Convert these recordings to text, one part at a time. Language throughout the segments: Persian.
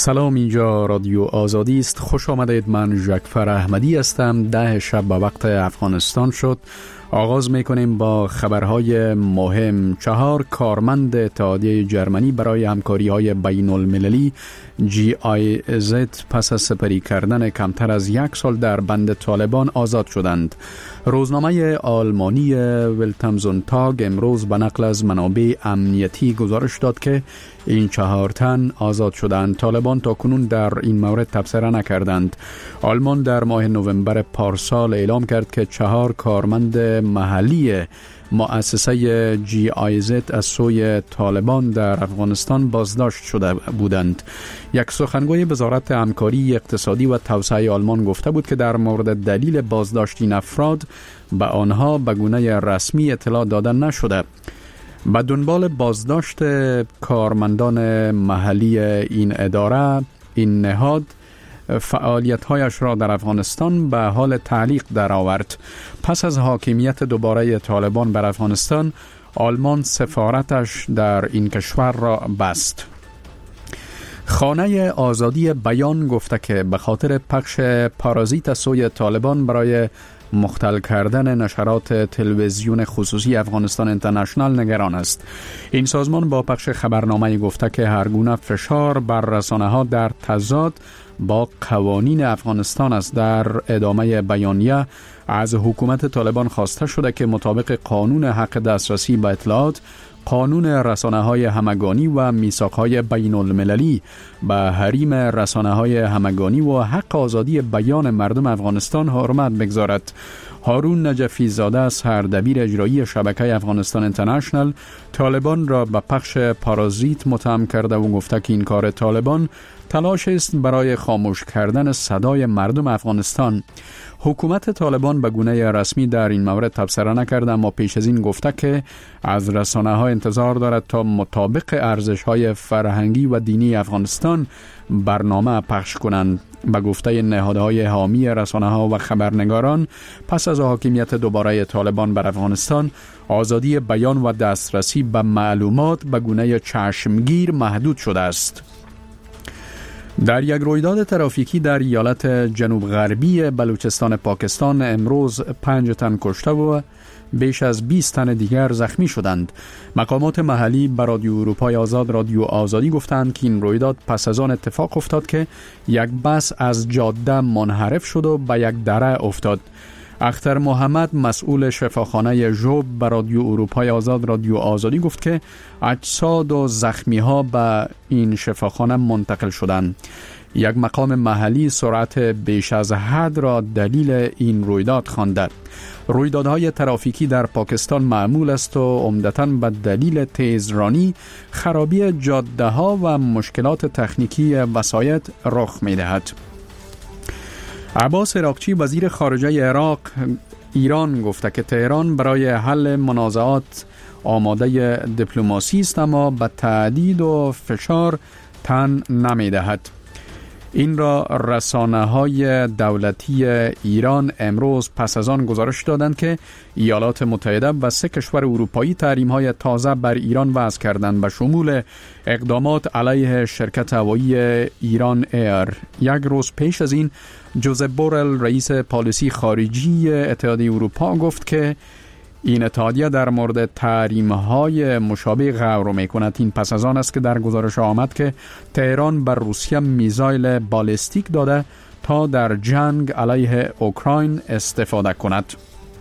سلام، اینجا رادیو آزادی است. خوش آمدید. من ژکفر احمدی هستم. 10 شب به وقت افغانستان شد. آغاز میکنیم با خبرهای مهم. 4 کارمند اتحادیه جرمنی برای همکاری‌های بین المللی GIZ پس از سپری کردن کمتر از 1 سال در بند طالبان آزاد شدند. روزنامه آلمانی ولتامزونتاگ امروز به نقل از منابع امنیتی گزارش داد که این 4 تن آزاد شدند. طالبان تا کنون در این مورد تبصره نکردند. آلمان در ماه نوامبر پارسال اعلام کرد که 4 کارمند محلی مؤسسه GIZ از سوی طالبان در افغانستان بازداشت شده بودند. یک سخنگوی وزارت همکاری اقتصادی و توسعه آلمان گفته بود که در مورد دلیل بازداشت این افراد به آنها به گونه رسمی اطلاع داده نشده. به دنبال بازداشت کارمندان محلی این اداره، این نهاد فعالیت‌هایش را در افغانستان به حال تعلیق درآورد. پس از حاکمیت دوباره طالبان بر افغانستان، آلمان سفارتش در این کشور را بست. خانه آزادی بیان گفته که به خاطر پخش پارازیت سوی طالبان برای مختل کردن نشرات تلویزیون خصوصی افغانستان اینترنشنال نگران است. این سازمان با پخش خبرنامه گفته که هر گونه فشار بر رسانه‌ها در تضاد با قوانین افغانستان است. در ادامه بیانیه از حکومت طالبان خواسته شده که مطابق قانون حق دسترسی به اطلاعات، قانون رسانه‌های همگانی و میثاق‌های بین المللی به حریم رسانه‌های همگانی و حق آزادی بیان مردم افغانستان حرمت بگذارد. هارون نجفی زاده، سردبیر اجرایی شبکه افغانستان اینترنشنال، طالبان را به پخش پارازیت متهم کرده و گفته که این کار طالبان تلاش است برای خاموش کردن صدای مردم افغانستان. حکومت طالبان به گونه رسمی در این مورد تبصره نکرده، اما پیش از این گفته که از رسانه‌ها انتظار دارد تا مطابق ارزش‌های فرهنگی و دینی افغانستان برنامه پخش کنند. به گفته نهادهای حامی رسانه‌ها و خبرنگاران، پس از حاکمیت دوباره طالبان بر افغانستان، آزادی بیان و دسترسی به معلومات به گونه چشمگیر محدود شده است. در یک رویداد ترافیکی در ایالت جنوب غربی بلوچستان پاکستان امروز 5 تن کشته و بیش از 20 تن دیگر زخمی شدند. مقامات محلی به رادیو اروپای آزاد رادیو آزادی گفتند که این رویداد پس از آن اتفاق افتاد که یک بس از جاده منحرف شد و به یک دره افتاد. اختر محمد، مسئول شفاخانه ژوب، به رادیو اروپای آزاد رادیو آزادی گفت که اجساد و زخمی ها به این شفاخانه منتقل شدند. یک مقام محلی سرعت بیش از حد را دلیل این رویداد خوانده. رویدادهای ترافیکی در پاکستان معمول است و عمدتاً به دلیل تیزرانی، خرابی جاده ها و مشکلات تکنیکی وسایط رخ می دهد. عباس عراقچی، وزیر خارجه عراق، ایران گفته که تهران برای حل منازعات آماده دیپلماسی است، اما به تهدید و فشار تن نمی دهد. این را رسانه‌های دولتی ایران امروز پس از آن گزارش دادند که ایالات متحده و 3 کشور اروپایی تحریم‌های تازه بر ایران وضع کردند، به شمول اقدامات علیه شرکت هوایی ایران ایر. یک روز پیش از این جوزپ بورل، رئیس پالیسی خارجی اتحادیه اروپا، گفت که این اتحادیه در مورد تحریم‌های مشابه غور می‌کند. این پس از آن است که در گزارش آمد که تهران بر روسیه میزایل بالستیک داده تا در جنگ علیه اوکراین استفاده کند.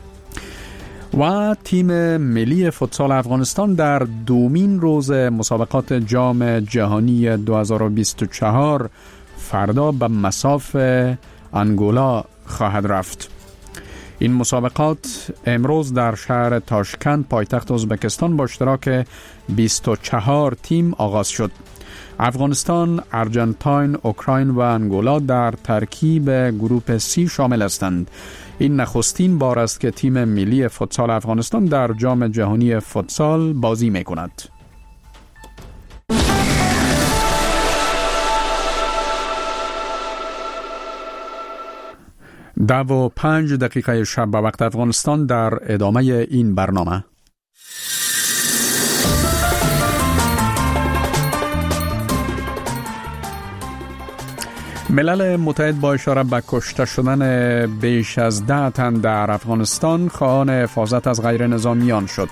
و تیم ملی فوتسال افغانستان در دومین روز مسابقات جام جهانی 2024 فردا به مصاف انگولا خواهد رفت. این مسابقات امروز در شهر تاشکند، پایتخت ازبکستان، با اشتراک 24 تیم آغاز شد. افغانستان، ارژانتین، اوکراین و انگولا در ترکیب گروپ C شامل هستند. این نخستین بار است که تیم ملی فوتسال افغانستان در جام جهانی فوتسال بازی می‌کند. 10:05 شب به وقت افغانستان در ادامه این برنامه. ملل متحد با اشاره به کشته شدن بیش از 10 تن در افغانستان خواهان حفاظت از غیر نظامیان شد.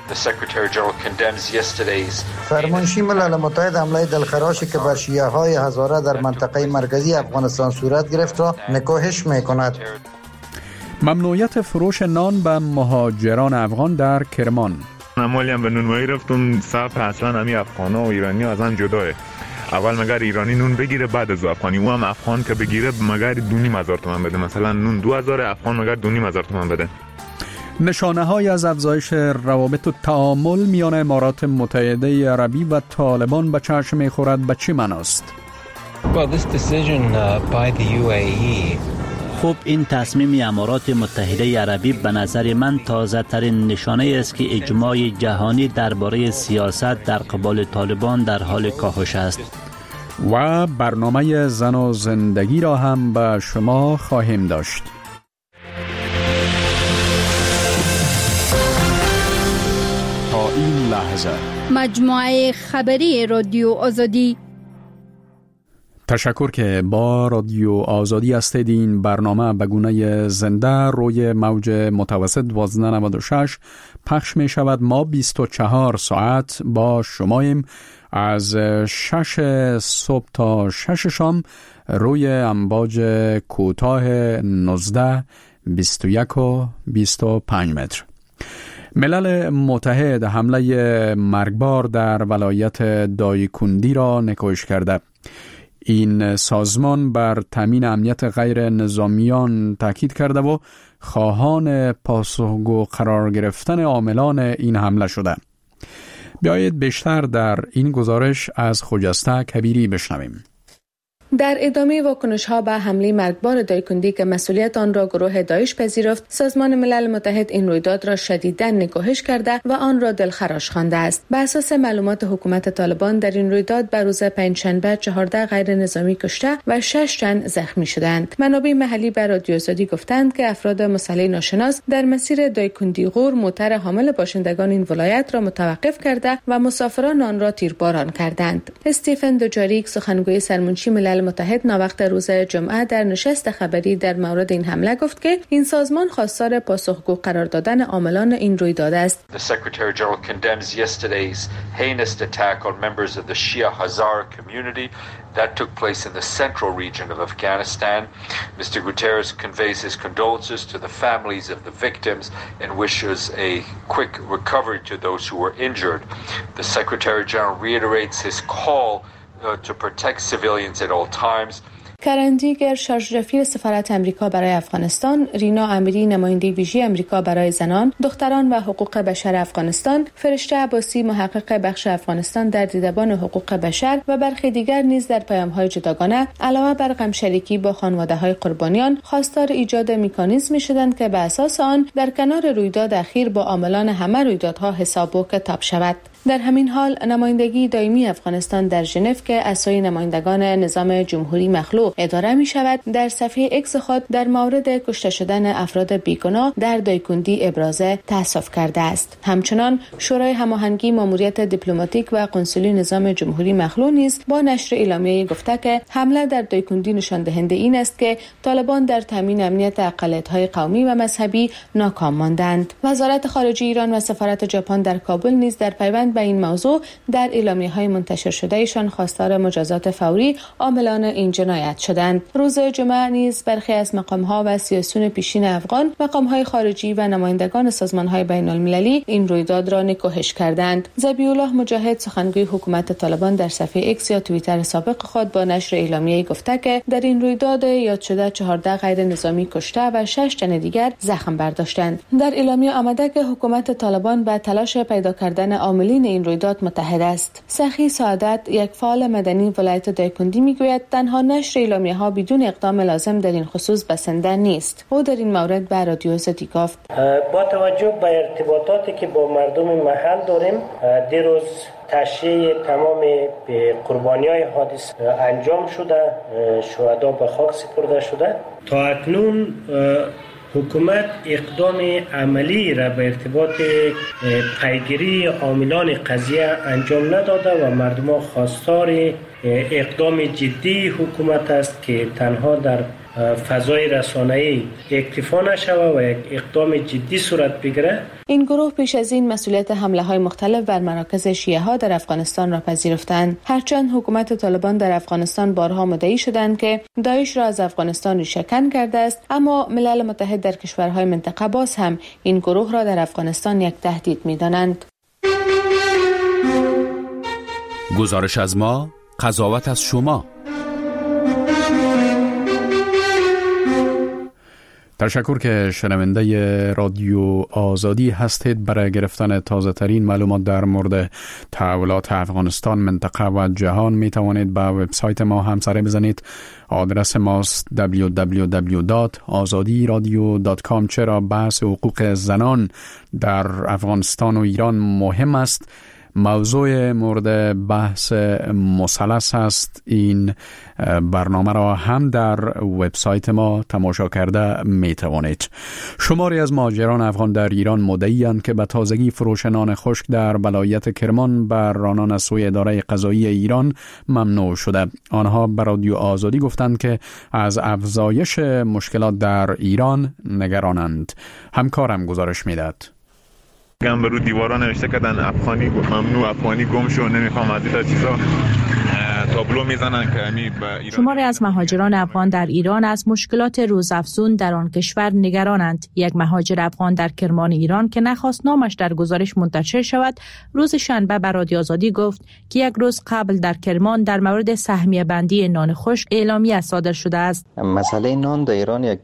فرمانشی ملل متحد حمله دلخراشی که بر شیعه های هزاره در منطقه مرکزی افغانستان صورت گرفت را نکوهش می‌کند. ممنوعیت فروش نان به مهاجران افغان در کرمان. مالی هم به نونوایی رفتم، صف اصلا همی افغانا و ایرانی از هم جداه. اول مگر ایرانی نون بگیره بعد از افغانی، او هم افغان که بگیره مگر 2,500 تومان بده، مثلا نون 2000، افغان مگر 2,500 تومان بده. نشانه های از افزایش روابط و تعامل میان امارات متحده عربی و طالبان به چشم می‌خورد به چی معناست؟ خب این تصمیم امارات متحده عربی به نظر من تازه ترین نشانه است که اجماع جهانی درباره سیاست در قبال طالبان در حال کاهش است. و برنامه زن و زندگی را هم به شما خواهیم داشت. تا این لحظه مجموعه خبری رادیو آزادی. تشکر که با رادیو آزادی هستید. این برنامه به گونه زنده روی موج متوسط 1296 پخش می شود. ما 24 ساعت با شماییم از 6 صبح تا 6 شام روی امواج کوتاه 19 21 و 25 متر. ملل متحد حمله مرگبار در ولایت دایکندی را نکوهش کرده. این سازمان بر تامین امنیت غیر نظامیان تاکید کرده و خواهان پاسخگو قرار گرفتن عاملان این حمله شده. بیایید بیشتر در این گزارش از خجسته کبیری بشنویم. در ادامه واکنش‌ها به حمله مرگبار دایکندی که مسئولیت آن را گروه داعش پذیرفت، سازمان ملل متحد این رویداد را شدیداً نکوهش کرده و آن را دلخراش خوانده است. بر اساس معلومات حکومت طالبان در این رویداد به روز پنجشنبه 14 غیر نظامی کشته و 6 تن زخمی شدند. منابع محلی به رادیو آزادی گفتند که افراد مسلح ناشناس در مسیر دایکندی غور موتر حامل باشندگان این ولایت را متوقف کرده و مسافران آن را تیرباران کردند. استیفن دوجاریک سخنگوی سرمنشی ملل متحد ناوقت روز جمعه در نشست خبری در مورد این حمله گفت که این سازمان خواستار پاسخگو قرار دادن عاملان این رویداد است. The Secretary General condemns yesterday's heinous attack on members of the Shia Hazara community that took place in the central region of Afghanistan. Mr. Guterres conveys his condolences to the families of the victims and wishes a quick recovery to those who were injured. The Secretary General reiterates his call to protect civilians at all times. کرن دیگر شارژ رفیع سفارت امریکا برای افغانستان، رینا امیری نماینده ویژه امریکا برای زنان، دختران و حقوق بشر افغانستان، فرشته عباسی محقق بخش افغانستان در دیدبان حقوق بشر و برخی دیگر نیز در پیام‌های جداگانه علاوه بر غمشریکی با خانواده‌های قربانیان خواستار ایجاد مکانیزمی شدند که به اساس آن در کنار رویداد اخیر با عاملان همه رویدادها حساب و کتاب شود. در همین حال نمایندگی دائمی افغانستان در ژنو که اسای نمایندگان نظام جمهوری مخلوع اداره می شود در صفحه اکس خود در مورد کشته شدن افراد بیگناه در دایکندی ابراز تأسف کرده است. همچنان شورای هماهنگی ماموریت دیپلماتیک و قنسولی نظام جمهوری مخلوع نیز با نشر اعلامیه گفته که حمله در دایکندی نشان دهنده این است که طالبان در تامین امنیت اقلیت‌های قومی و مذهبی ناکام ماندند. وزارت خارجه ایران و سفارت ژاپن در کابل نیز در پیوند به این موضوع در اعلامیه‌های منتشر شده ایشان خواستار مجازات فوری عاملان این جنایت شدند. روز جمعه نیز برخی از مقام‌ها و سیاسیون پیشین افغان، مقام‌های خارجی و نمایندگان سازمان‌های بین‌المللی این رویداد را نکوهش کردند. ذبیح‌الله مجاهد سخنگوی حکومت طالبان در صفحه اکس یا توییتر سابق خود با نشر اعلامیه‌ای گفته که در این رویداد یاد شده 14 غیر نظامی کشته و 6 تن دیگر زخم برداشتند. در اعلامیه آمده که حکومت طالبان به تلاش پیدا کردن عاملین این رویداد متحد است. سخی سعادت یک فعال مدنی ولایت دایکندی میگوید تنها نشر اعلامیه‌ها بدون اقدام لازم در این خصوص بسنده نیست. او در این مورد به رادیو آزادی گفت با توجه به ارتباطاتی که با مردم محل داریم، دیروز تشییع تمام قربانی‌های حادثه انجام شده، شهدا به خاک سپرده شده. تا اکنون حکومت اقدام عملی را به ارتباط پیگیری عاملان قضیه انجام نداده و مردم خواستار اقدام جدی حکومت است که تنها در فضای رسانه‌ای اکتفا نشود و یک اقدام جدی صورت بگیره. این گروه پیش از این مسئولیت حمله‌های مختلف بر مراکز شیعه‌ها در افغانستان را پذیرفتند، هرچند حکومت طالبان در افغانستان بارها مدعی شدند که داعش را از افغانستان ریشه‌کن کرده است، اما ملل متحد در کشورهای منطقه باز هم این گروه را در افغانستان یک تهدید می‌دانند. گزارش از ما، قضاوت از شما. تشکر که شنونده رادیو آزادی هستید. برای گرفتن تازه ترین معلومات در مورد تحولات افغانستان، منطقه و جهان می توانید به وبسایت ما هم سر بزنید. آدرس ماست www.azadiradio.com. چرا بحث حقوق زنان در افغانستان و ایران مهم است؟ موضوع مورد بحث مثلث است. این برنامه را هم در وبسایت ما تماشا کرده می توانید. شماری از مهاجران افغان در ایران مدعی‌اند که به تازگی فروش نان خشک در ولایت کرمان بر رانان از سوی اداره قضایی ایران ممنوع شده. آنها به رادیو آزادی گفتند که از افزایش مشکلات در ایران نگرانند. همکارم گزارش می‌دهد. هم به رو دیوارا نوشته کردن افغانی ممنوع، افغانی گم شو، نمیخوام از این چیزا تابلو میزنن که شماری از مهاجران افغان در ایران از مشکلات روزافزون در آن کشور نگرانند. یک مهاجر افغان در کرمان ایران که نخواست نامش در گزارش منتشر شود، روز شنبه به رادیو آزادی گفت که یک روز قبل در کرمان در مورد سهمیه بندی نان خشک اعلامیه صادر شده است. مسئله نان در ایران یک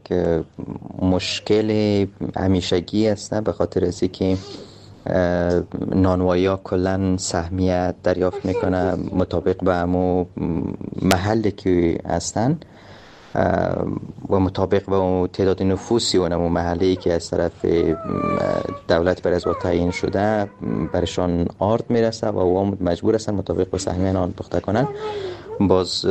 مشکل همیشگی است، به خاطر از اینکه نانوایی ها کلن سهمیه دریافت میکنه مطابق به همون محلی که هستن و مطابق به تعداد نفوسی و همون محلی که از طرف دولت بر از تعیین شده برشان آرد میرسه و او مجبور هستن مطابق به سهمیه نان پخته کنن. باز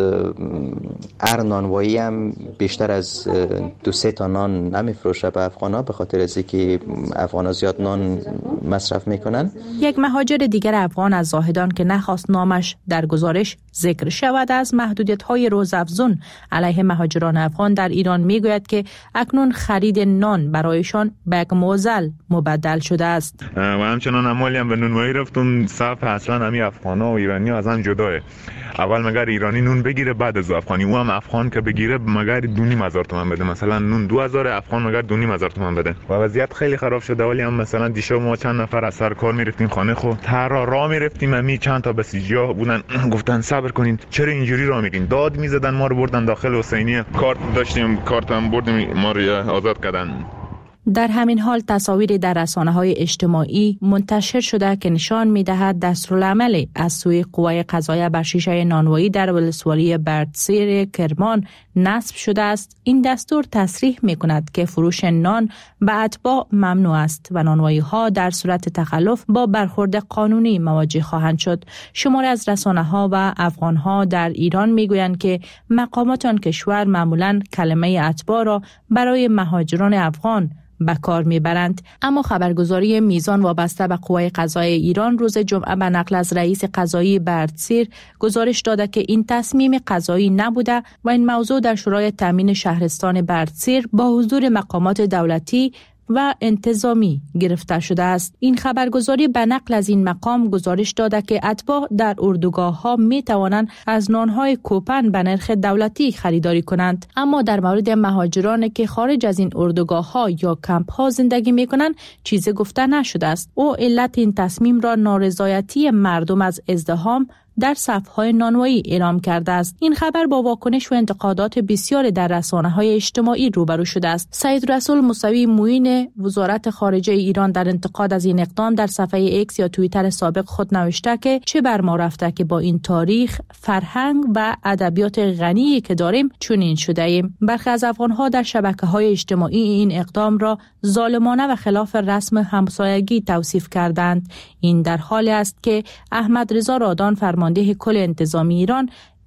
هر نانوایی هم بیشتر از 2-3 تا نان نمیفروشه به افغانا، به خاطر از اینکه افغانا زیاد نان مصرف میکنن. یک مهاجر دیگر افغان از زاهدان که نخواست نامش در گزارش ذکر شود از محدودیت‌های روزافزون علیه مهاجران افغان در ایران میگوید که اکنون خرید نان برایشان به یک معضل مبدل شده است. و همچنان اموالی هم به نونوایی رفتم صف اصلا همی افغانا و ایرانی از هم جداه. اول مگر ایرانی نون بگیره بعد از افغانی، او هم افغان که بگیره مگر 2,500 تومان بده، مثلا نون 2000 افغان مگر 2,500 تومان بده و وضعیت خیلی خراب شده. ولی هم مثلا دیشب ما چند نفر از سر کار میرفتیم خانه خود ترا راه میرفتیم، همی چند تا بسیجیا بودن گفتن صبر کنین چرا اینجوری راه میگین، داد میزدن، ما رو بردن داخل حسینیه، کارت داشتیم کارتم بردیم ما رو آزاد کردن. در همین حال تصاویری در رسانه‌های اجتماعی منتشر شده که نشان می‌دهد دستورالعمل از سوی قوای قضاییه بر شیشه نانوایی در ولسوالی بردسیر کرمان نصب شده است. این دستور تصریح می‌کند که فروش نان به اتباع ممنوع است و نانوایی‌ها در صورت تخلف با برخورد قانونی مواجه خواهند شد. شماری از رسانه‌ها و افغان‌ها در ایران می‌گویند که مقامات آن کشور معمولاً کلمه اتباع را برای مهاجران افغان به کار میبرند. اما خبرگزاری میزان وابسته به قوای قضایی ایران روز جمعه به نقل از رئیس قضایی بردسیر گزارش داده که این تصمیم قضایی نبوده و این موضوع در شورای تامین شهرستان بردسیر با حضور مقامات دولتی و انتظامی گرفته شده است. این خبرگزاری به نقل از این مقام گزارش داده که اتباع در اردوگاه‌ها می توانند از نان‌های کوپن به نرخ دولتی خریداری کنند، اما در مورد مهاجرانی که خارج از این اردوگاه‌ها یا کمپ‌ها زندگی می‌کنند چیزی گفته نشده است. او علت این تصمیم را نارضایتی مردم از ازدحام در صف‌های نانوایی اعلام کرده است. این خبر با واکنش و انتقادات بسیاری در رسانه‌های اجتماعی روبرو شده است. سید رسول موسوی معین وزارت خارجه ایران در انتقاد از این اقدام در صفحه ایکس یا توییتر سابق خود نوشته که چه بر ما رفته که با این تاریخ، فرهنگ و ادبیات غنی که داریم چنین شده ایم. برخی از افغان‌ها در شبکه‌های اجتماعی این اقدام را ظالمانه و خلاف رسم همسایگی توصیف کردند. این در حالی است که احمد رضا رادان فرمانده کل انتظامی ایران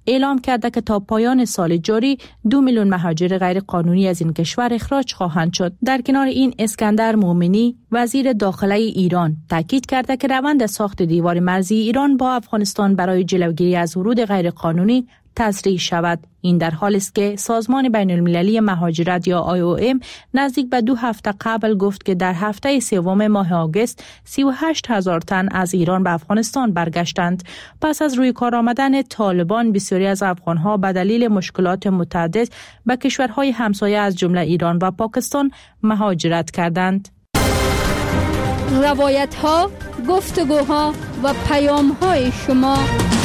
اعلام کرده که تا پایان سال جاری 2 میلیون مهاجر غیر قانونی از این کشور اخراج خواهند شد. در کنار این اسکندر مومنی وزیر داخله ایران تاکید کرده که روند ساخت دیوار مرزی ایران با افغانستان برای جلوگیری از ورود غیر قانونی تسریع شود. این در حالی است که سازمان بین المللی مهاجرت یا IOM نزدیک به 2 هفته قبل گفت که در هفته سوم ماه آگوست 38,000 تن از ایران به افغانستان برگشتند. پس از روی کار آمدن طالبان بسیاری از افغانها به دلیل مشکلات متعدد به کشورهای همسایه از جمله ایران و پاکستان مهاجرت کردند. روایت‌ها، گفتگوها و پیام‌های شما.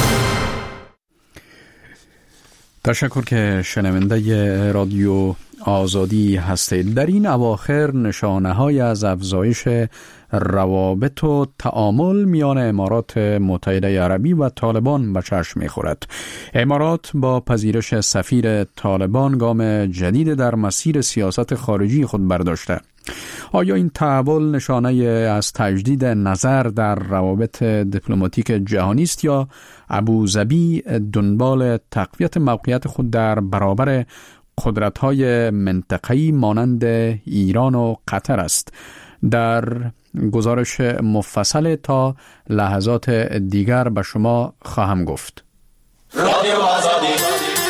تشکر که شنونده رادیو آزادی هستید. در این اواخر نشانه‌های از افزایش روابط و تعامل میان امارات متحده عربی و طالبان به چشم می‌خورد. امارات با پذیرش سفیر طالبان گام جدید در مسیر سیاست خارجی خود برداشته. آیا این تحول نشانه از تجدید نظر در روابط دیپلماتیک جهانی است یا ابوظبی دنبال تقویت موقعیت خود در برابر قدرت‌های منطقه‌ای مانند ایران و قطر است؟ در گزارش مفصل تا لحظات دیگر به شما خواهم گفت. رادیو آزادی.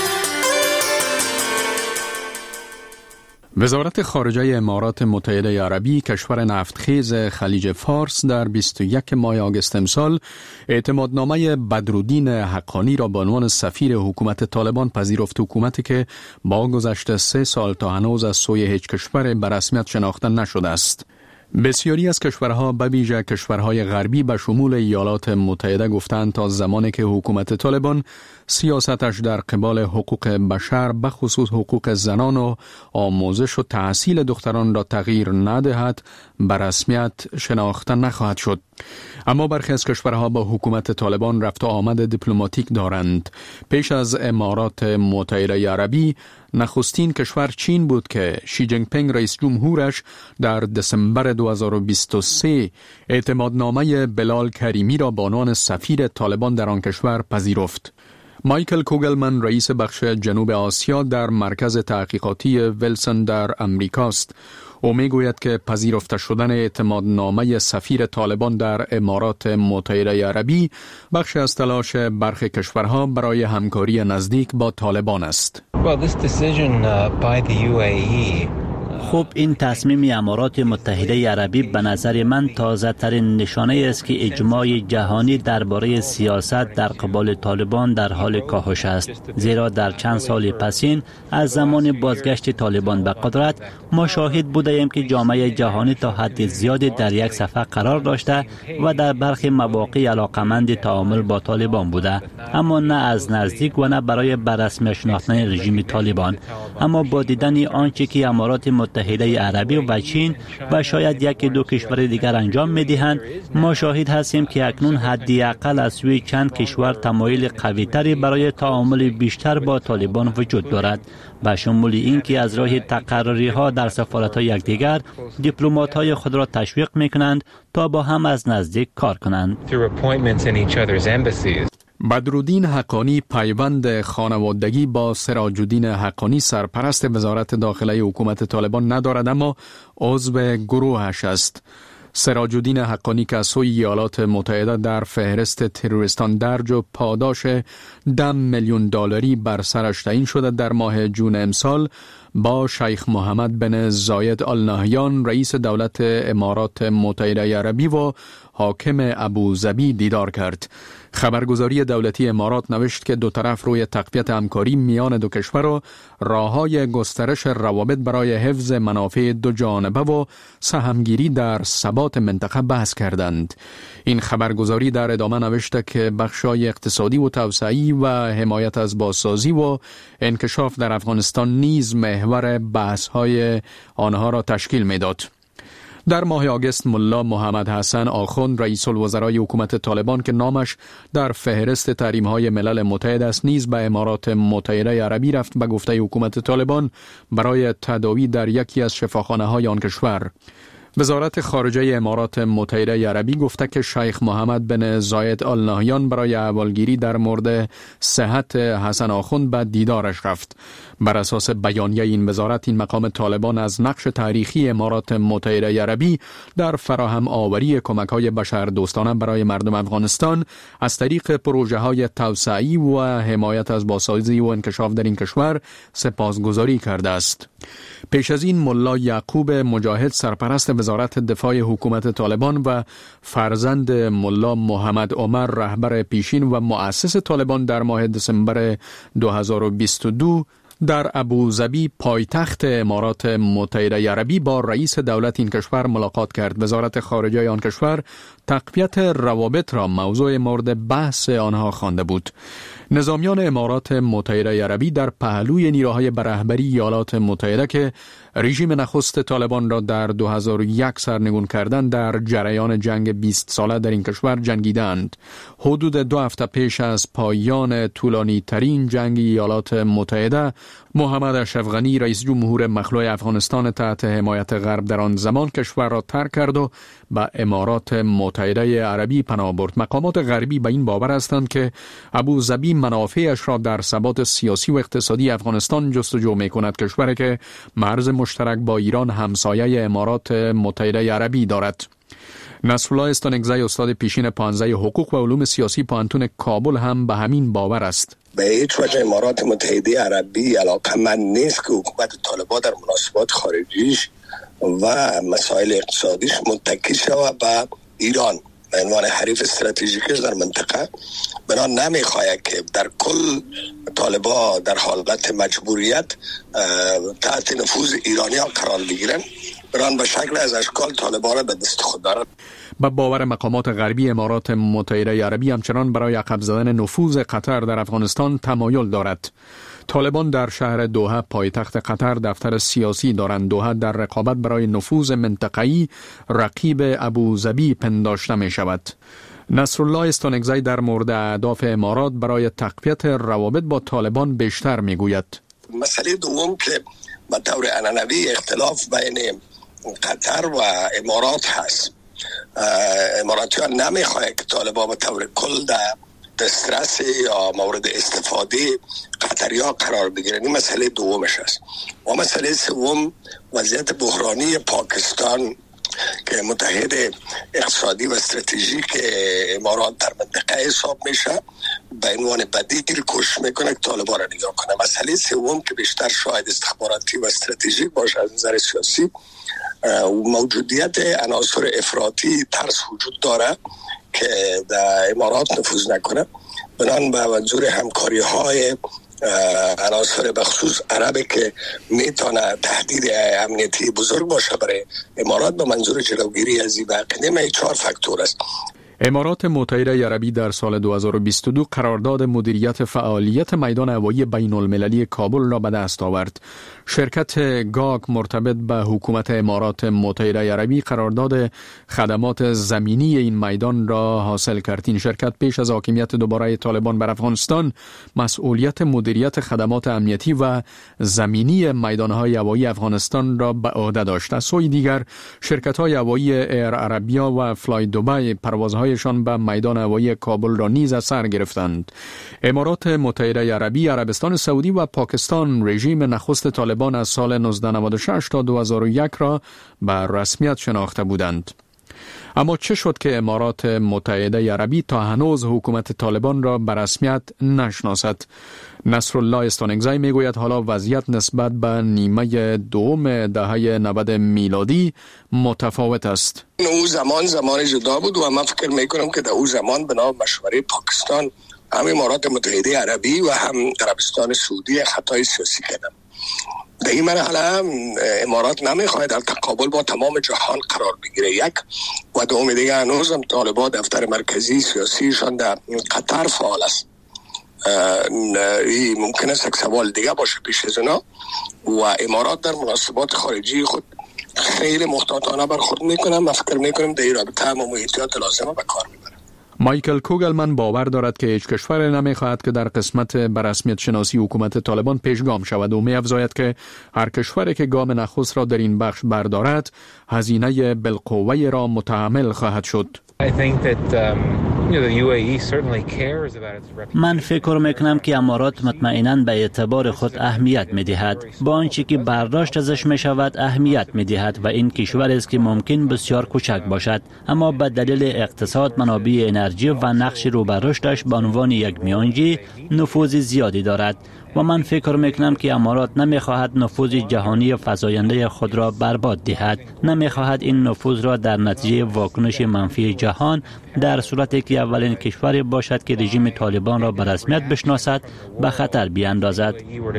وزارت خارجه امارات متحده عربی کشور نفتخیز خلیج فارس در 21 ماه آگوست امسال اعتمادنامه بدرالدین حقانی را به عنوان سفیر حکومت طالبان پذیرفت. حکومتی که با گذشت 3 سال تا هنوز از سوی هیچ کشور به رسمیت شناخته نشده است. بسیاری از کشورها به ویژه کشورهای غربی به شمول ایالات متحده گفتند تا زمانی که حکومت طالبان سیاستش در قبال حقوق بشر به خصوص حقوق زنان و آموزش و تحصیل دختران را تغییر ندهد به رسمیت شناخته نخواهد شد. اما برخی از کشورها با حکومت طالبان رفت و آمد دیپلماتیک دارند. پیش از امارات متحده عربی نخستین کشور چین بود که شی جینگ پینگ رئیس جمهورش در دسامبر 2023 اعتمادنامه بلال کریمی را به عنوان سفیر طالبان در آن کشور پذیرفت. مایکل کوگلمن رئیس بخش جنوب آسیا در مرکز تحقیقاتی ویلسون در امریکا است. او میگوید که پذیرفته شدن اعتمادنامه سفیر طالبان در امارات متحده عربی بخش از تلاش برخی کشورها برای همکاری نزدیک با طالبان است. خب این تصمیم امارات متحده عربی به نظر من تازه ترین نشانه است که اجماع جهانی درباره سیاست در قبال طالبان در حال کاهش است. زیرا در چند سال پسین از زمان بازگشت طالبان به قدرت ما شاهد بودیم که جامعه جهانی تا حد زیادی در یک صفحه قرار داشته و در برخی مواقع علاقمند تعامل با طالبان بوده، اما نه از نزدیک و نه برای بررسمی شناختن رژیم طالبان. اما با دیدن آنچه که امارات متحده عربی و چین و شاید یکی دو کشور دیگر انجام می‌دهند، ما شاهد هستیم که اکنون حداقل از سوی چند کشور تمایل قوی‌تری برای تعامل بیشتر با طالبان وجود دارد، به شمول اینکه از راه تقرری‌ها در سفارت‌های یکدیگر دیپلمات‌های خود را تشویق می‌کنند تا با هم از نزدیک کار کنند. بدرالدین حقانی پیوند خانوادگی با سراج الدین حقانی سرپرست وزارت داخله حکومت طالبان ندارد، اما عضو گروهش است. سراج الدین حقانی که از سوی ایالات متحده در فهرست تروریستان درج و پاداش 10 میلیون دلاری بر سرش تعیین شده، در ماه جون امسال با شیخ محمد بن زاید آل نهیان رئیس دولت امارات متحده عربی و حاکم ابوظبی دیدار کرد. خبرگزاری دولتی امارات نوشت که دو طرف روی تقویت همکاری میان دو کشور و راه‌های گسترش روابط برای حفظ منافع دو جانبه و سهمگیری در ثبات منطقه بحث کردند. این خبرگزاری در ادامه نوشته که بخش‌های اقتصادی و توسعه‌ای و حمایت از بازسازی و انکشاف در افغانستان نیز محور بحث‌های آنها را تشکیل می‌داد. در ماه آگوست ملا محمد حسن آخوند رئیس الوزرای حکومت طالبان که نامش در فهرست تحریم‌های ملل متحد است نیز به امارات متحده عربی رفت. به گفته حکومت طالبان برای تداوی در یکی از شفاخانه‌های آن کشور وزارت خارجه امارات متحده عربی گفته که شیخ محمد بن زاید آل نهیان برای احوالگیری در مورد صحت حسن آخوند به دیدارش رفت. بر اساس بیانیه این وزارت، این مقام طالبان از نقش تاریخی امارات متحده عربی در فراهم آوری کمک‌های بشردوستانه برای مردم افغانستان از طریق پروژه‌های توسعه‌ای و حمایت از بازسازی و انکشاف در این کشور سپاسگزاری کرده است. پیش از این ملا یعقوب مجاهد، سرپرست وزارت دفاع حکومت طالبان و فرزند ملا محمد عمر، رهبر پیشین و مؤسس طالبان، در ماه دسامبر 2022 در ابوظبی پایتخت امارات متحده عربی با رئیس دولت این کشور ملاقات کرد. وزارت خارجه آن کشور تقویت روابط را موضوع مورد بحث آنها خوانده بود. نظامیان امارات متحده عربی در پهلوی نیروهای به رهبری ایالات متحده که رژیم نخست طالبان را در 2001 سرنگون کردند، در جریان جنگ 20 ساله در این کشور جنگیدند. حدود 2 هفته پیش از پایان طولانی ترین جنگ ایالات متحده، محمد اشرف غنی، رئیس جمهور مخلوع افغانستان تحت حمایت غرب، در آن زمان کشور را ترک کرد و به امارات متحده عربی پناه برد. مقامات غربی به این باور هستند که ابوظبی منافعش را در ثبات سیاسی و اقتصادی افغانستان جستجو می‌کند، کشوری که مرز مشترک با ایران همسایه امارات متحده عربی دارد. نصرالله استانکزی، استاد پیشین پانزه حقوق و علوم سیاسی پوهنتون کابل، هم به همین باور است. به هیچ وجه امارات متحده عربی علاقه‌مند نیست که حکومت طالبان در مناسبات خارجیش و مسائل اقتصادیش متکی شود به ایران به عنوان حریف استراتژیکش در منطقه. بنابراین نمیخواهد که در کل طالبان در حالت مجبوریت تحت نفوذ ایرانی‌ها قرار بگیرن. بنابراین به شکل از اشکال طالبان را به دست خود دارد. به باور مقامات غربی، امارات متحده عربی همچنان برای عقب زدن نفوذ قطر در افغانستان تمایل دارد. طالبان در شهر دوحه، پایتخت قطر، دفتر سیاسی دارند. دوحه در رقابت برای نفوذ منطقه‌ای رقیب ابوظبی پنداشته می شود. نصرالله استانکزی در مورد اهداف امارات برای تقویت روابط با طالبان بیشتر می گوید. مسئله دوم که به طور عنعنوی اختلاف بین قطر و امارات هست. اماراتیان نمیخواهند که طالبان به طور کل در دسترس یا مورد استفاده قطری‌ها قرار بگیرن. این مسئله دومش است. و مسئله سوم وضعیت بحرانی پاکستان که متحد اقتصادی و استراتژیک امارات در منطقه حساب میشه، به عنوان بدیل کوشش میکنه که طالبان را نگاه کنه. مسئله سوم که بیشتر شاید استخباراتی و استراتژیک باشه از نظر سیاسی، موجودیت عناصر افراطی ترس وجود داره که در امارات نفوذ نکنه. بنان به منظور همکاری های عناصر بخصوص عربی که میتونه تهدید امنیتی بزرگ باشه برای امارات، به منظور جلوگیری از این واقعه 4 فاکتور است. امارات متحده عربی در سال 2022 قرارداد مدیریت فعالیت میدان هوایی بین المللی کابل را به دست آورد. شرکت گاگ مرتبط به حکومت امارات متحده عربی قرارداد خدمات زمینی این میدان را حاصل کرد. این شرکت پیش از حاکمیت دوباره طالبان بر افغانستان مسئولیت مدیریت خدمات امنیتی و زمینی میدانهای هوایی افغانستان را به عهده داشت. از سوی دیگر شرکت‌های هوایی ایر عربیا و فلای دبی پروازهایشان به میدان هوایی کابل را نیز از سر گرفتند. امارات متحده عربی، عربستان سعودی و پاکستان رژیم نخست طالبان از سال 1996 تا 2001 را به رسمیت شناخته بودند. اما چه شد که امارات متحده عربی تا هنوز حکومت طالبان را به رسمیت نشناسد؟ نصرالله استانکزی میگوید حالا وضعیت نسبت به نیمه دوم دهه 90 میلادی متفاوت است. او زمان جدا بود و من فکر میکنم که در او زمان بنا مشوره پاکستان هم امارات متحده عربی و هم عربستان سعودی خطای سیاسی کردن. در این مرحله امارات نمیخواهد در تقابل با تمام جهان قرار بگیره. یک و دوم دیگه هنوز هم طالبان دفتر مرکزی سیاسیشان در قطر فعال است. این ممکن است یک سوال دیگه باشه پیش از اونا و امارات در مناسبات خارجی خود خیلی محتاطانه برخورد میکنم. من فکر میکنم در این رابطه هم احتیاط لازمه به کار میبرم. مایکل کوگلمن باور دارد که هیچ کشور نمی‌خواهد که در قسمت به رسمیت شناسی حکومت طالبان پیشگام شود و می‌افزاید که هر کشوری که گام نخست را در این بخش بردارد هزینه بالقوه را متحمل خواهد شد. من فکر میکنم که امارات مطمئناً به اعتبار خود اهمیت میدهد، با آنچه که برداشت ازش میشود اهمیت میدهد و این کشور است که ممکن بسیار کوچک باشد اما به دلیل اقتصاد، منابع انرژی و نقش رو به رشدش به عنوان یک میانجی نفوذ زیادی دارد و من فکر میکنم که امارات نمیخواهد نفوذ جهانی فزاینده خود را برباد دهد، نمیخواهد این نفوذ را در نتیجه واکنش منفی جهان در صورتی که اولین کشوری باشد که رژیم طالبان را به رسمیت بشناسد به خطر بیاندازد.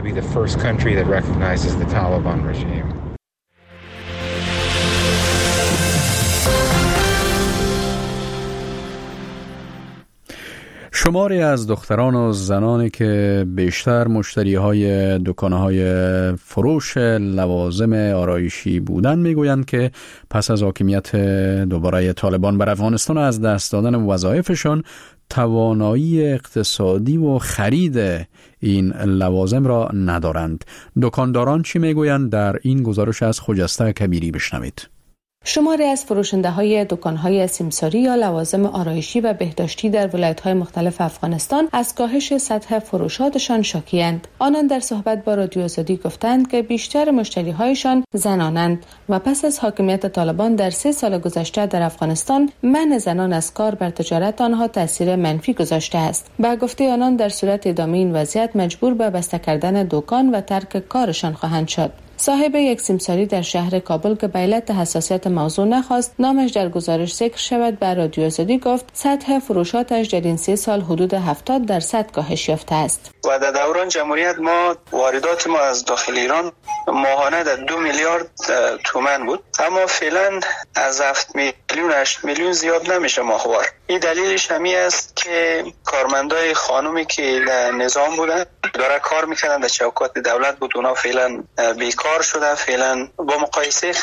شماری از دختران و زنانی که بیشتر مشتری‌های دکان‌های فروش لوازم آرایشی بودند میگویند که پس از حاکمیت دوباره طالبان بر افغانستان از دست دادن وظایفشان توانایی اقتصادی و خرید این لوازم را ندارند. دکانداران چی میگویند؟ در این گزارش از خجسته کبیری بشنوید. شماری از فروشنده‌های دکان‌های سیمساری یا لوازم آرایشی و بهداشتی در ولایت‌های مختلف افغانستان از کاهش سطح فروشاتشان شاکی‌اند. آنان در صحبت با رادیو آزادی گفتند که بیشتر مشتری‌هایشان زنانند و پس از حاکمیت طالبان در 3 سال گذشته در افغانستان منع زنان از کار بر تجارت آنها تاثیر منفی گذاشته است. به گفته آنان در صورت ادامه این وضعیت مجبور به بسته کردن دکان و ترک کارشان خواهند شد. صاحب یک سیمساری در شهر کابل که به علت حساسیت موضوع نخواست نامش در گزارش ذکر شود به رادیو آزادی گفت سطح فروشاتش در این 3 سال حدود 70% کاهش یافته است. و در دوران جمهوریت ما واردات ما از داخل ایران ماهانه در 2 میلیارد تومان بود، اما فعلا از 7 میلیون 8 میلیون زیاد نمیشه ماهوار. این دلیلش همین است که کارمندای خانومی که در نظام بودن داره کار میکنن در چوکات دولت بود، اونا فعلا بیکار شده، فعلا با مقایسه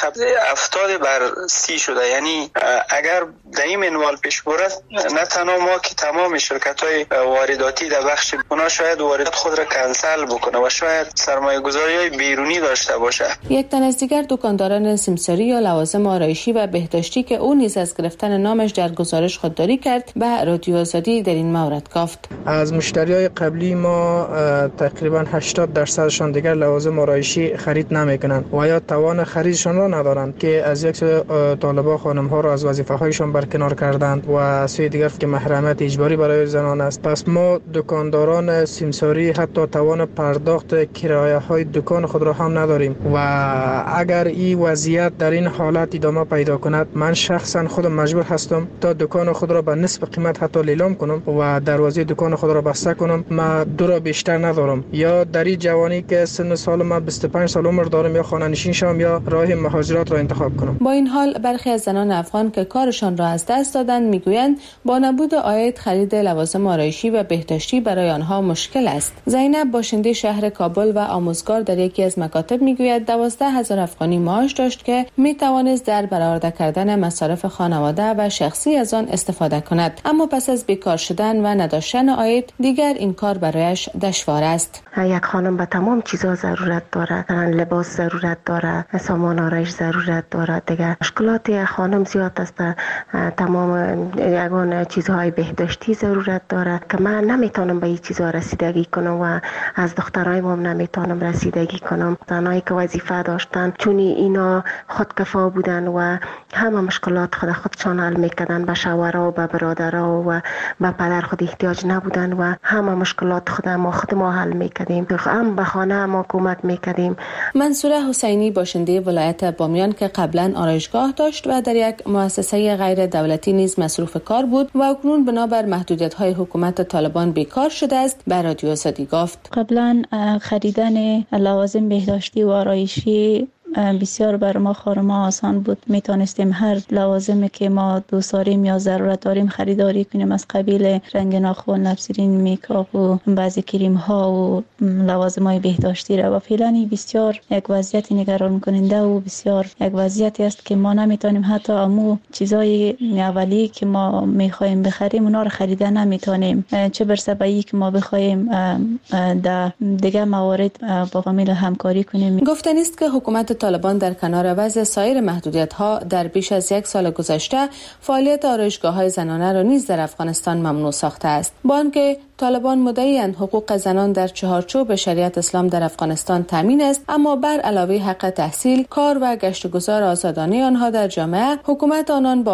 70/30 شده. یعنی اگر در این منوال پیش برد نه تنها ما که تمام شرکت‌های وارداتی در بخش اونا شاید واردات خود را کنسل بکنه و شاید سرمایه‌گذاری‌های بیرونی داشته باشه. یک تن از دیگر دکانداران سیمساری یا لوازم آرایشی و بهداشتی که او نیز از گرفتن نامش در گزارش خودداری کرد به رادیو آزادی در این مورد گفت از مشتریای قبلی ما تقریبا 80% دیگر لوازم آرایشی خرید نمیکنند و یا توان خریدشان را ندارند که از یک سوی طالبان خانم ها را از وظیفه هایشان برکنار کردند و از سوی دیگر که محرمیت اجباری برای زنان است. پس ما دکانداران سیمساری حتی توان پرداخت کرایه های دکان خود را هم نداریم و اگر این وضعیت در این حالت ادامه پیدا کند من شخصا خودم مجبور هستم تا دکان خود را به نصف قیمت حتی لیلام کنم و دروازه دکان خود را بسته کنم. ما دو را بیشتر ندارم، یا در این جوانی که سن سال ما 25 سال عمر دارم یا خانه نشین شم یا راه مهاجرت را انتخاب کنم. با این حال برخی از زنان افغان که کارشان را از دست دادند میگویند با نبود عاید خرید لوازم آرایشی و بهداشتی برای آنها مشکل است. زینب باشنده شهر کابل و آموزگار در یکی از مکاتب میگوید 12,000 افغانی معاش داشت که میتوانست در برآورده کردن مصارف خانواده و شخصی از آن استفاده کند، اما پس از بیکار شدن و نداشتن عاید دیگر این کار برایش دشوار است. یک خانم به تمام چیزا ضرورت داره، لباس ضرورت داره، سامان آرایش ضرورت داره. دیگه مشکلات خانم زیاد است، تمام یگان چیزهای بهداشتی ضرورت داره که من نمیتونم به این چیزا رسیدگی کنم و از دخترای ما نمیتونم رسیدگی کنم. زنایی که وظیفه داشتن چون اینا خودکفا بودن و همه مشکلات خودشان حل میکردن، به شوهرها و به برادرها و به پدر خود احتیاج نبودن و همه مشکلات خود ما حل میکردیم، هم به خانه ما کمک میکردیم. منصوره حسینی باشنده ولایت بامیان که قبلا آرایشگاه داشت و در یک مؤسسه غیر دولتی نیز مصروف کار بود و اکنون بنابر محدودیت‌های حکومت طالبان بیکار شده است به رادیو آزادی گفت قبلا خریدن لوازم بهداشتی و آرایشی بسیار بر ما خانم‌ها آسان بود. میتونستیم هر لوازمی که ما دوست داریم یا ضرورت داریم خریداری کنیم، از قبیل رنگ ناخن، لبسرین، میکاپ و بعضی کریم ها و لوازم‌های بهداشتی را. و فعلا بسیار یک وضعیت نگران کننده و بسیار یک وضعیتی است که ما نمیتونیم حتی امو چیزای اولیه که ما میخوایم بخریم اونا رو خریده نمیتونیم، چه برسه به اینکه ما بخوایم در دیگه موارد با فامیل همکاری کنیم. گفتنی است که حکومت طالبان در کنار وضع سایر محدودیت‌ها در بیش از یک سال گذشته فعالیت آرایشگاه‌های زنانه را نیز در افغانستان ممنوع ساخته است. با آنکه طالبان مدعی‌اند حقوق زنان در چهارچوب شریعت اسلام در افغانستان تامین است، اما بر علاوه حق تحصیل، کار و گشت و گذار آزادانه آنها در جامعه، حکومت آنان با